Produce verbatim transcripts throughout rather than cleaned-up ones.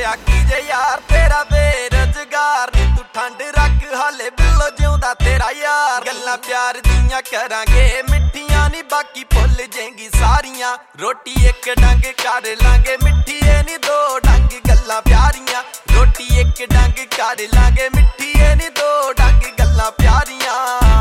ਪੁੱਛਿਆ ਕੀ ਜੇ ਯਾਰ ਤੇਰਾ ਬੇਰੁਜ਼ਗਾਰ ਨੀ ਤੂੰ ਠੰਡ ਰੱਖ ਹਾਲੇ ਬਿੱਲੋ ਜਿਉਂਦਾ ਤੇਰਾ ਯਾਰ। ਗੱਲਾਂ ਪਿਆਰ ਦੀਆਂ ਕਰਾਂਗੇ ਮਿੱਠੀਆਂ ਨੀ ਬਾਕੀ ਭੁੱਲ ਜਾਏਂਗੀ ਸਾਰੀਆਂ। ਰੋਟੀ ਇੱਕ ਡੰਗ ਕਰ ਲਾਂਗੇ ਮਿੱਠੀ ਏ ਨੀ ਦੋ ਡੰਗ ਗੱਲਾਂ ਪਿਆਰੀਆਂ। ਰੋਟੀ ਇੱਕ ਡੰਗ ਕਰ ਲਾਂਗੇ ਮਿੱਠੀ ਏ ਨੀ ਦੋ ਡੰਗ ਗੱਲਾਂ ਪਿਆਰੀਆਂ।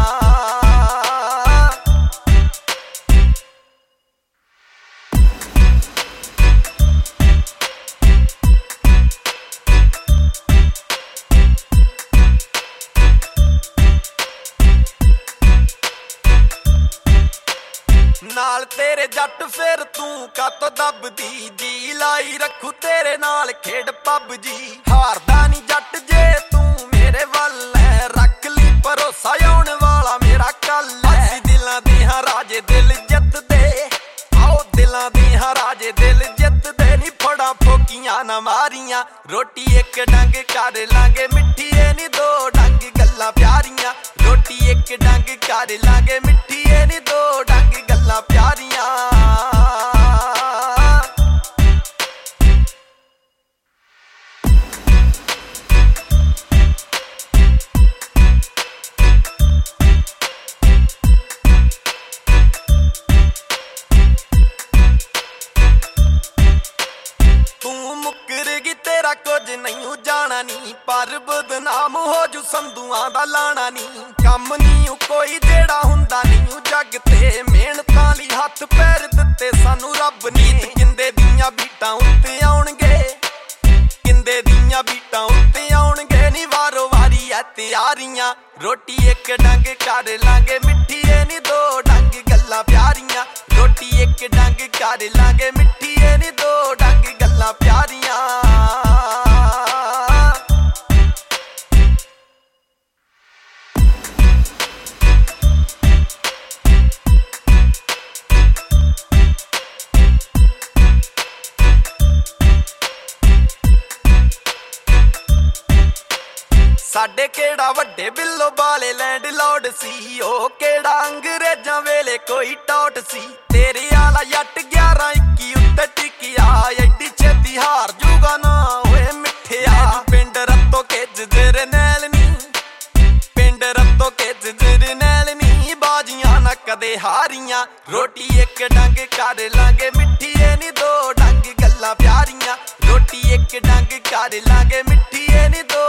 ਨਾਲ ਤੇਰੇ ਜੱਟ ਫਿਰ ਤੂੰ ਕੱਤ ਦੱਬਦੀ ਜੀ ਲਾਈ ਰੱਖੂ ਤੇਰੇ ਨਾਲ ਖੇਡ ਪੱਬ ਜੀ। ਹਾਰਦਾ ਨੀ ਜੱਟ ਜੇ ਤੂੰ ਮੇਰੇ ਵੱਲ ਐ ਰੱਖ ਲਈ ਭਰੋਸਾ ਆਉਣ ਵਾਲਾ ਮੇਰਾ ਕੱਲ ਐ। ਅਸੀਂ ਦਿਲਾਂ ਦੇ ਹਾਂ ਰਾਜੇ ਦਿਲ ਜਿੱਤਦੇ ਆਓ ਦਿਲਾਂ ਦੇ ਹਾਂ ਰਾਜੇ ਦਿਲ ਜਿੱਤਦੇ ਨੀ ਫੜਾਂ ਫੋਕੀਆਂ ਨਾ ਮਾਰੀਆਂ। ਰੋਟੀ ਇੱਕ ਡੰਗ ਕਰ ਲਾਂਗੇ ਮਿੱਠੀ ਏ ਨੀ ਦੋ ਡੰਗ ਗੱਲਾਂ ਪਿਆਰੀਆਂ। ਰੋਟੀ ਇੱਕ ਡੰਗ ਕਰ ਲਾਂਗੇ ਮਿੱਠੀ ਏ ਨੀ ਦੋ ਡੰਗ ਗੱਲਾਂ ਪਿਆਰੀਆਂ। ਤੂੰ ਮੁੱਕਰ ਗਈ ਤੇਰਾ ਕੁਝ ਨਹੀਂ ਜਾਣਾ ਨੀ ਪਰ ਬਦਨਾਮ ਹੋ ਜੂ ਸੰਧੂਆਂ ਦਾ ਲਾਣਾ ਨੀ। ਕੰਮ ਨੀ ਕੋਈ ਜਿਹੜਾ ਹੁੰਦਾ ਨਹੀਂ ਜੱਗ ਤੇ ਮਿਹਨਤਾਂ ਲਈ ਹੱਥ ਪੈਰ ਦਿੱਤੇ ਸਾਨੂੰ ਰੱਬ ਨੇ। ਕਿੰਦੇ ਦੀਆਂ ਬੀਟਾਂ ਉੱਤੇ ਆਉਣਗੇ ਕਿੰਦੇ ਦੀਆਂ ਬੀਟਾਂ ਉੱਤੇ ਆਉਣਗੇ ਨੀ ਵਾਰੋ ਵਾਰੀ ਐ ਤਿਆਰੀਆਂ। ਰੋਟੀ ਇੱਕ ਡੰਗ ਕਰ ਲਾਂਗੇ ਮਿੱਠੀ ਏ ਨੀ ਦੋ ਡੰਗ ਗੱਲਾਂ ਪਿਆਰੀਆਂ। ਰੋਟੀ ਇੱਕ ਡੰਗ ਕਰ ਲਾਂਗੇ ਮਿੱਠੀ ਏ ਨੀ ਦੋ ਡੰਗ ਗੱਲਾਂ ਪਿਆਰੀਆਂ। ਸਾਡੇ ਕਿਹੜਾ ਵੱਡੇ ਬਿੱਲੋ ਬਾਲੇ ਲੈਂਡ ਲੋਡ ਸੀ। ਉਹ ਕਿਹੜਾ ਅੰਗਰੇਜ਼ਾਂ ਵੇਲੇ ਕੋਈ ਟੌਟ ਸੀ। ਤੇਰੇ ਆਲਾ ਜੱਟ ਗਿਆਰਾਂ ਇੱਕੀ ਉੱਤੇ ਟਿਕਿਆ ਐਡੀ ਛੇਤੀ ਹਾਰ ਜੂਗਾ ਨਾ ਓਏ ਮਿੱਠਿਆ। ਪਿੰਡ ਰੱਤੋ ਕੇ ਜਜਰ ਨੈਲ ਨੀ ਪਿੰਡ ਰੱਤੋ ਕੇ ਜਜਰ ਨੈਲ ਨੀ ਬਾਜੀਆਂ ਨਾ ਕਦੇ ਹਾਰੀਆਂ। ਰੋਟੀ ਇੱਕ ਡੰਗ ਕਰ ਲਾਂਗੇ ਮਿੱਠੀ ਏ ਨੀ ਦੋ ਡੰਗ ਗੱਲਾਂ ਪਿਆਰੀਆਂ। ਰੋਟੀ ਇੱਕ ਡੰਗ ਕਰ ਲਾਂਗੇ ਮਿੱਠੀ ਏ ਨੀ ਦੋ